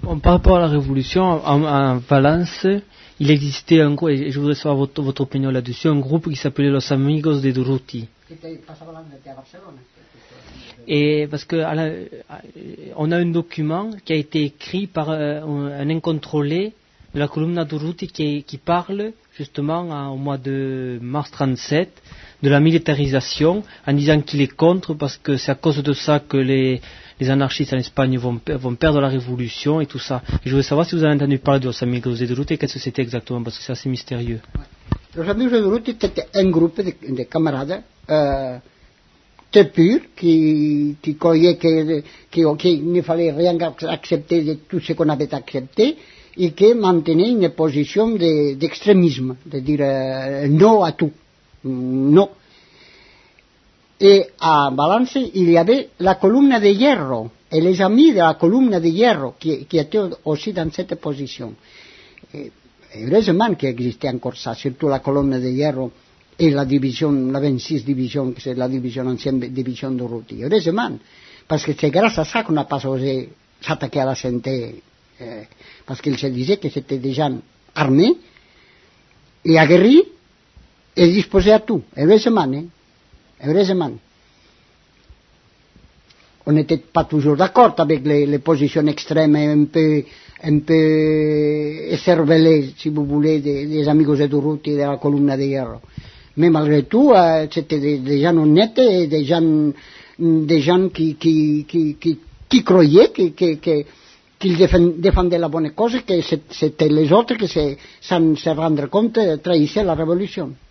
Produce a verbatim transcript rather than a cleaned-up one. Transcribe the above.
Bon, par rapport à la révolution, en, en Valence, il existait un groupe, et je voudrais savoir votre, votre opinion là-dessus, un groupe qui s'appelait Los Amigos de Durruti. Et parce que à la, on a un document qui a été écrit par euh, un incontrôlé de la columna Durruti qui, qui parle justement en, au mois de mars trente-sept de la militarisation, en disant qu'il est contre parce que c'est à cause de ça que les, les anarchistes en Espagne vont, vont perdre la révolution et tout ça. Et je voulais savoir si vous avez entendu parler de Los Amigos de Durruti et qu'est-ce que c'était exactement, parce que c'est assez mystérieux. Los Amigos de Durruti c'était un groupe de, de camarades euh, très purs qui, qui croyaient qu'il ne fallait rien accepter de tout ce qu'on avait accepté et qui maintenaient une position de, d'extrémisme, de dire euh, non à tout. Non. Et à Valence, il y avait la columne de Hierro, et les amis de la columne de Hierro, qui, qui étaient aussi dans cette position. Et, heureusement qu'il existait encore ça, surtout la columne de Hierro et la division, la vingt-six division, c'est la division, ancienne division de Durruti. Heureusement, parce que c'est grâce à ça qu'on n'a pas osé s'attaquer à la santé, euh, parce qu'il se disait que c'était des gens armés et aguerris, et disposé à tout, heureusement, hein, heureusement. On n'était pas toujours d'accord avec les, les positions extrêmes un peu, un peu écervelées, si vous voulez, des, des Amigos de Durruti et de la columne de Hierro. Mais malgré tout, euh, c'était des, des gens honnêtes et des gens, des gens qui, qui, qui, qui, qui croyaient que, que, que, qu'ils défendaient la bonne cause, que c'était les autres qui, sans se rendre compte, trahissaient la révolution.